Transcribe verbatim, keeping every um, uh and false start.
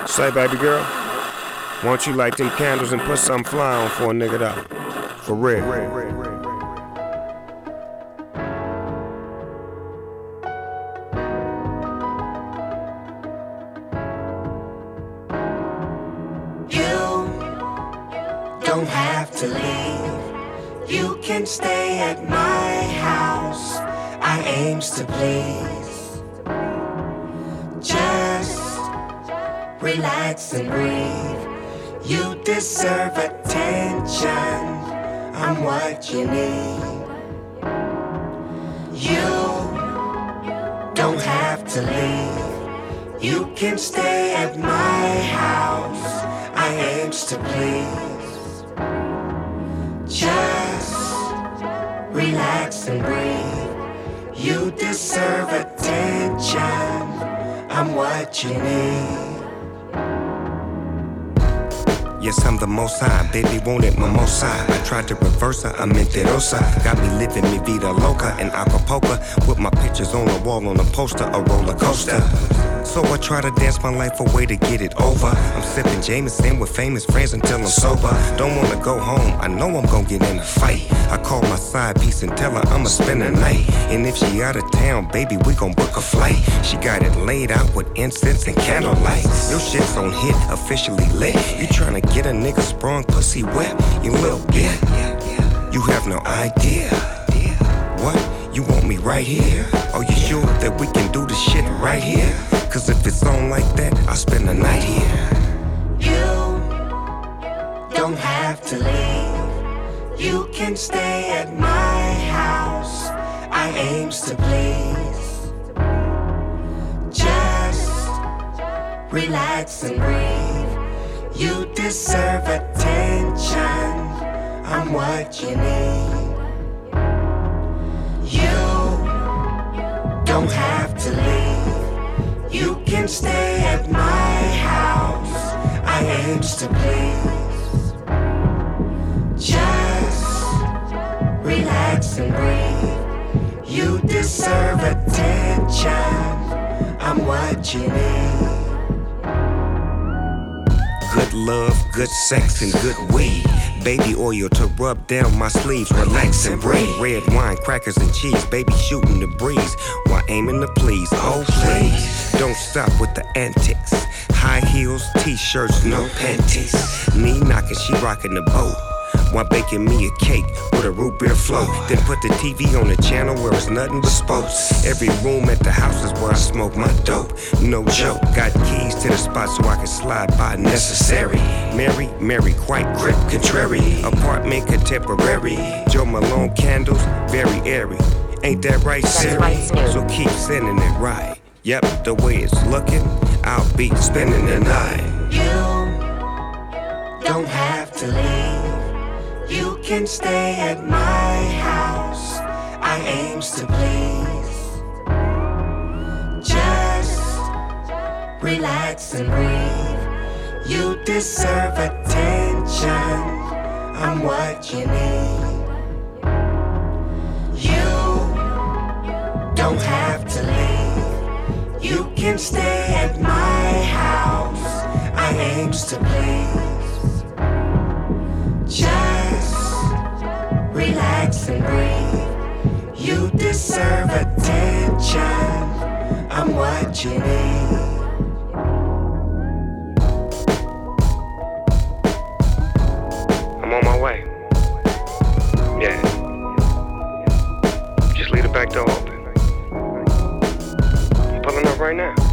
Say, baby girl, why don't you light them candles and put something fly on for a nigga though? For real. You don't have to leave. You can stay at my house. I aims to please. Just relax and breathe. You deserve attention. I'm what you need. You don't have to leave. You can stay at my house. I aims to please. Just relax and breathe. You deserve attention. I'm what you need. Yes, I'm the most high, baby, want it mimosa. I tried to reverse her, I'm mentirosa. Got me living mi vida loca in Acapulco, with my pictures on the wall on a poster, a roller coaster. So I try to dance my life away to get it over. I'm sipping Jameson with famous friends until I'm sober. Don't wanna go home, I know I'm gon' get in a fight. I call my side piece and tell her I'ma spend the night. And if she out of town, baby, we gon' book a flight. She got it laid out with incense and candlelight. Your shit's on hit, officially lit. You tryna get a nigga sprung pussy wet, you little bit. You have no idea. What? You want me right here? Are you sure that we can do the shit right here? Cause if it's on like that, I'll spend the night here. You don't have to leave. You can stay at my house. I aims to please. Just relax and breathe. You deserve attention. I'm what you need. You don't have to leave. You can stay at my house. I aims to please. Just relax and breathe. You deserve attention. I'm what you need. Good love, good sex, and good weed. Baby oil to rub down my sleeves, relax and breathe. Red wine, crackers and cheese, baby shooting the breeze while aiming to please. Oh please, don't stop with the antics. High heels, t-shirts, no panties. Knee knocking, she rocking the boat while baking me a cake with a root beer float. Then put the T V on the channel where it's nothing but sports. Every room at the house is where I smoke my dope. No joke, got keys to the spot so I can slide by necessary. Mary, Mary, quite grip, contrary. Apartment contemporary. Joe Malone candles, very airy. Ain't that right, Siri? So keep sending it right. Yep, the way it's looking, I'll be spending the night. You don't have to leave. You can stay at my house. I aims to please. Just relax and breathe. You deserve attention. I'm what you need. You don't have to leave. You can stay at my house. I aims to please. Just relax and breathe. You deserve attention. I'm what you need. I'm on my way. Yeah. Just leave the back door open. I'm pulling up right now.